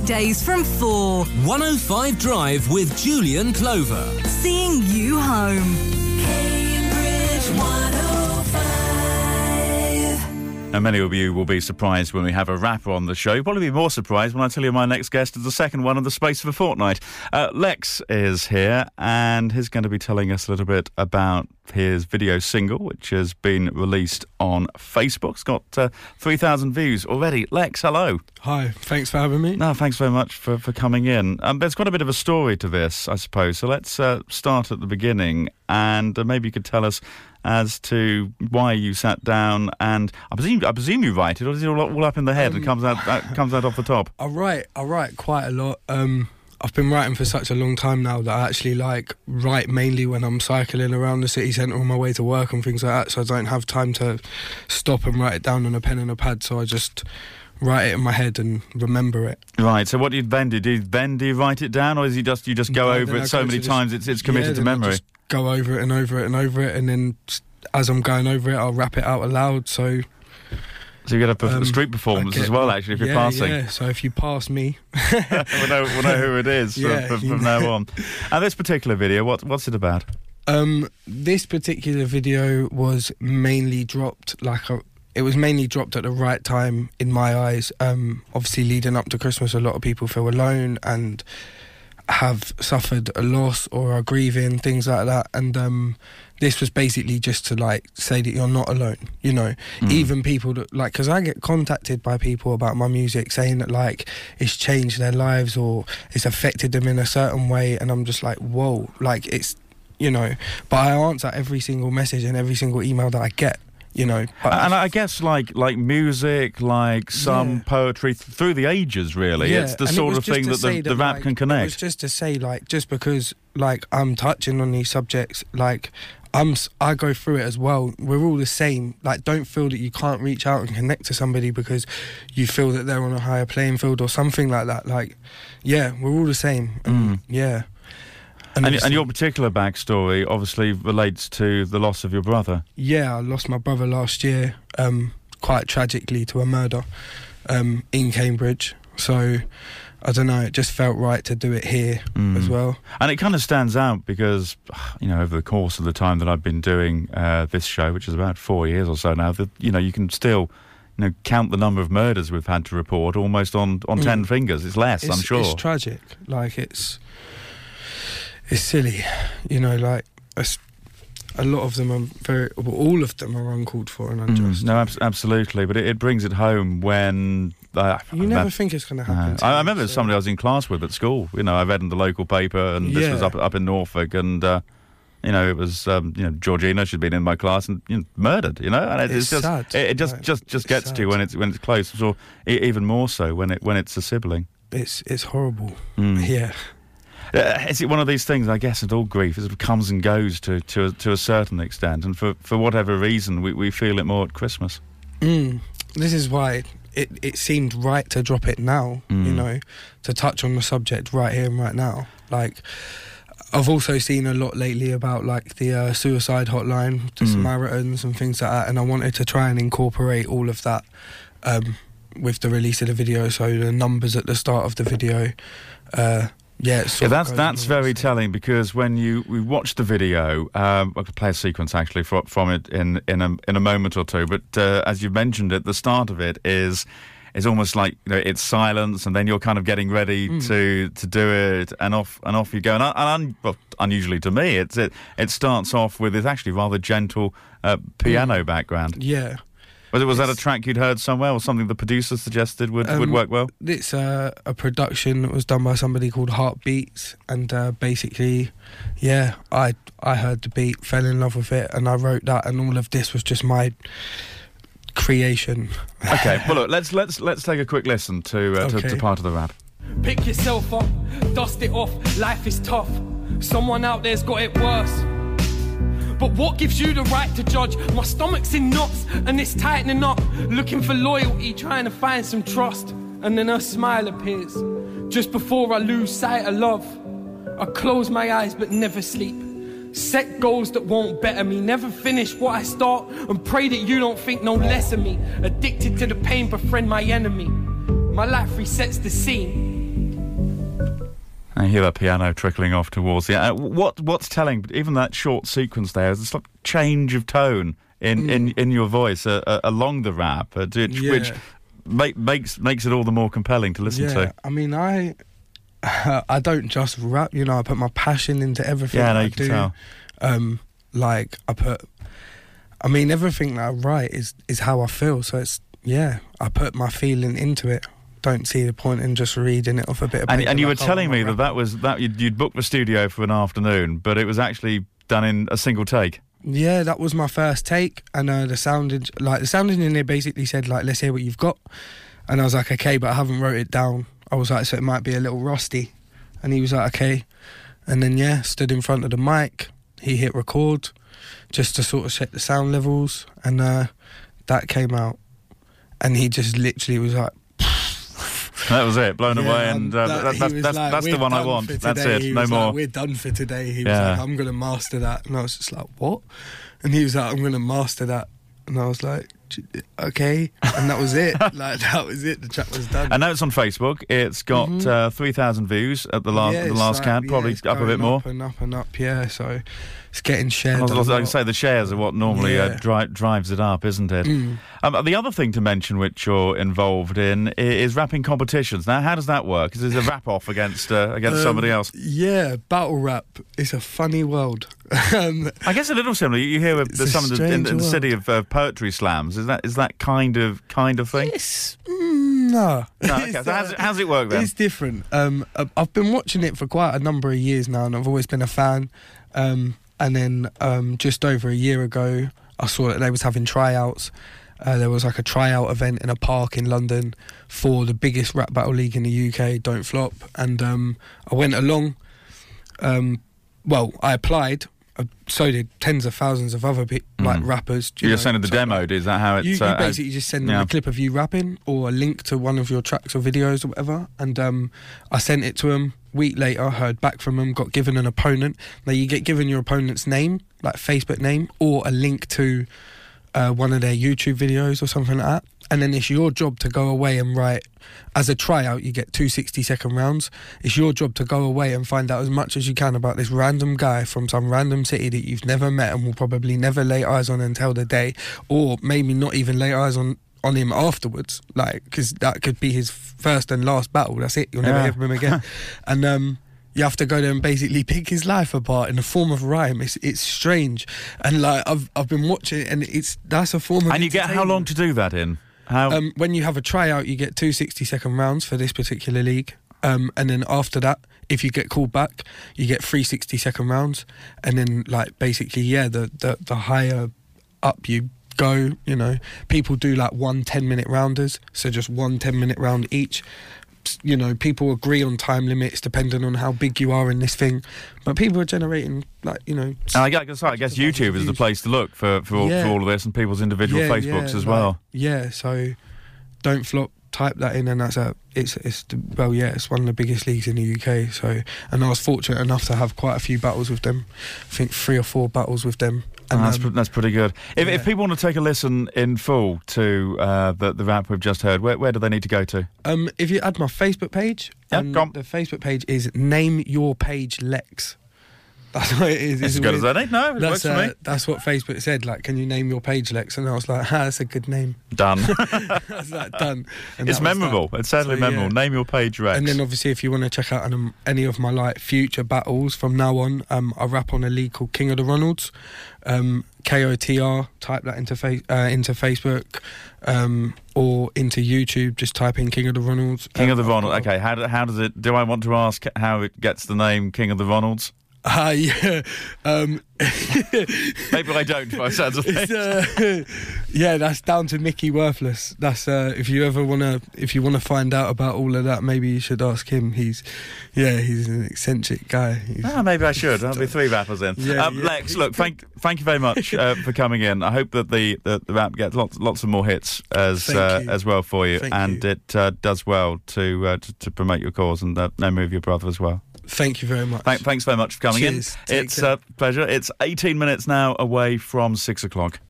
weekdays from 4. 105 Drive with Julian Clover. Seeing you home. Cambridge 105. Now, many of you will be surprised when we have a rapper on the show. You'll probably be more surprised when I tell you my next guest is the second one in the space of a fortnight. Lex is here, and he's going to be telling us a little bit about his video single, which has been released on Facebook. It's got 3,000 views already. Lex, hello. Hi, thanks for having me. No, thanks very much for coming in. There's quite a bit of a story to this, I suppose. So let's start at the beginning, and maybe you could tell us as to why you sat down, and I presume you write it, or is it all up in the head and comes out off the top? I write quite a lot. I've been writing for such a long time now that I actually write mainly when I'm cycling around the city centre on my way to work and things like that, so I don't have time to stop and write it down on a pen and a pad, so I just write it in my head and remember it. Right, so what do you then do? Do you write it down, or is you just go over it so many times it's committed to memory? I just go over it and over it and over it, and then as I'm going over it, I'll rap it out aloud, so you get a street performance as well, actually, if you're passing. Yeah, so if you pass me we'll know who it is from now on. And this particular video, what's it about? This particular video was mainly dropped it was mainly dropped at the right time in my eyes. Obviously leading up to Christmas, a lot of people feel alone and have suffered a loss or are grieving, things like that, and this was basically just to say that you're not alone, you know. Even people that because I get contacted by people about my music saying that it's changed their lives or it's affected them in a certain way, and I'm just like, whoa, it's, you know, but I answer every single message and every single email that I get, you know. And I guess like music, some poetry through the ages, really. Yeah. It's the sort of thing that the rap can connect. It was just to say, just because I'm touching on these subjects, I go through it as well. We're all the same. Don't feel that you can't reach out and connect to somebody because you feel that they're on a higher playing field or something like that. We're all the same. And, yeah. And your particular backstory obviously relates to the loss of your brother. Yeah, I lost my brother last year, quite tragically, to a murder in Cambridge. So, I don't know, it just felt right to do it here as well. And it kind of stands out because, you know, over the course of the time that I've been doing this show, which is about 4 years or so now, that, you know, you can still, you know, count the number of murders we've had to report almost on 10 fingers. It's less, I'm sure. It's tragic. It's silly, you know, a lot of them are all of them are uncalled for and unjust. No, absolutely, but it brings it home when... you never think it's going to happen. I remember somebody I was in class with at school. You know, I read in the local paper, and this was up in Norfolk, and you know, it was Georgina. She'd been in my class and murdered. You know, and it's just sad. It just gets sad to you when it's close. So even more so when it's a sibling. It's horrible. Yeah. Is it one of these things, I guess, at all grief, it comes and goes to a certain extent, and for whatever reason, we feel it more at Christmas. This is why it seemed right to drop it now, you know, to touch on the subject right here and right now. I've also seen a lot lately about the suicide hotline, the Samaritans and things like that, and I wanted to try and incorporate all of that with the release of the video, so the numbers at the start of the video... that's very telling, because when we watch the video, I could play a sequence actually from it in a moment or two. But as you mentioned at the start of it is almost like, you know, it's silence, and then you're kind of getting ready to do it, and off you go. And unusually to me, it starts off with this actually rather gentle piano background. Yeah. Was that a track you'd heard somewhere, or something the producer suggested would work well? It's a production that was done by somebody called Heartbeats, and basically, I heard the beat, fell in love with it, and I wrote that, and all of this was just my creation. Okay, well look, let's take a quick listen to part of the rap. Pick yourself up, dust it off, life is tough. Someone out there's got it worse. But what gives you the right to judge? My stomach's in knots and it's tightening up. Looking for loyalty, trying to find some trust. And then her smile appears. Just before I lose sight of love, I close my eyes but never sleep. Set goals that won't better me. Never finish what I start, and pray that you don't think no less of me. Addicted to the pain, befriend my enemy. My life resets the scene. I hear that piano trickling off towards the... what's telling, even that short sequence there, is a sort of change of tone in your voice along the rap, which makes it all the more compelling to listen to. I mean, I don't just rap, you know, I put my passion into everything I do. Can tell. Like, everything that I write is how I feel, so it's, I put my feeling into it. Don't see the point in just reading it off a bit of paper. And you were telling me that you'd booked the studio for an afternoon, but it was actually done in a single take. Yeah, that was my first take, and the sound engineer basically said, like, let's hear what you've got. And I was like, okay, but I haven't wrote it down. I was like, so it might be a little rusty. And he was like, okay. And then, stood in front of the mic. He hit record just to sort of check the sound levels, and that came out. And he just literally was like... That was it, blown away, and that's the one I want. That's it, no more. Like, we're done for today. He was like, I'm going to master that. And I was just like, what? And he was like, I'm going to master that. And I was like, okay. And that was it. Like, that was it. The track was done. And now it's on Facebook. It's got 3,000 views at the last count, probably up a bit more. Up and up and up, so it's getting shared. I was going to say, the shares are what normally drives it up, isn't it? The other thing to mention which you're involved in is rapping competitions. Now, how does that work? Is it a rap-off against somebody else? Yeah, battle rap. It's a funny world. I guess a little similar. You hear in the city of poetry slams. Is that kind of thing? It's, no. Okay. So how's it work then? It's different. I've been watching it for quite a number of years now, and I've always been a fan. And then just over a year ago, I saw that they was having tryouts. There was like a tryout event in a park in London for the biggest rap battle league in the UK, Don't Flop. And I went along. I applied. So did tens of thousands of other rappers. You're sending the demo, is that how it's... You basically just send them a clip of you rapping or a link to one of your tracks or videos or whatever. And I sent it to them. Week later, heard back from them, got given an opponent. Now, you get given your opponent's name, like Facebook name, or a link to one of their YouTube videos or something like that. And then it's your job to go away and write. As a tryout, you get 2 60-second rounds. It's your job to go away and find out as much as you can about this random guy from some random city that you've never met and will probably never lay eyes on until the day, or maybe not even lay eyes on him afterwards, like, because that could be his first and last battle. That's it. You'll never hear from him again. And you have to go there and basically pick his life apart in the form of rhyme. It's strange, and like I've been watching it, and that's a form of. And you get how long to do that in? When you have a tryout, you get 2 60-second rounds for this particular league, and then after that, if you get called back, you get 3 60-second rounds, and then like basically, the higher up you go, you know, people do like 1 10-minute rounders, so just 1 10-minute round each. You know, people agree on time limits depending on how big you are in this thing, but people are generating, like, you know. And I guess YouTube is the place to look for all of this, and people's individual Facebooks as well. So Don't Flop, type that in, and it's one of the biggest leagues in the UK. So, and I was fortunate enough to have quite a few battles with them. I think 3 or 4 battles with them. And that's pretty good. If people want to take a listen in full to the rap we've just heard, where do they need to go to? If you add my Facebook page, the Facebook page is Name Your Page Lex. That's what it is. It's as good as any. No, it works for me. That's what Facebook said. Like, can you name your page, Lex? And I was like, that's a good name. Done. I was like, done. And it's memorable. It's certainly memorable. Name your page, Lex. And then obviously, if you want to check out any of my like future battles from now on, I rap on a league called King of the Ronalds. KOTR. Type that into Facebook. Or into YouTube, just type in King of the Ronalds. King of the Ronalds. Okay, how does it? Do I want to ask how it gets the name King of the Ronalds? Yeah. Maybe I don't, by sounds of things. Yeah, that's down to Mickey Worthless. That's if you want to find out about all of that, maybe you should ask him. He's an eccentric guy. Maybe I should. I'll be 3 rappers in. Lex, look, thank you very much for coming in. I hope that the rap gets lots of more hits as well for you, it does well to promote your cause and no move your brother as well. Thank you very much. Thanks very much for coming in. It's a pleasure. It's 18 minutes now away from 6 o'clock.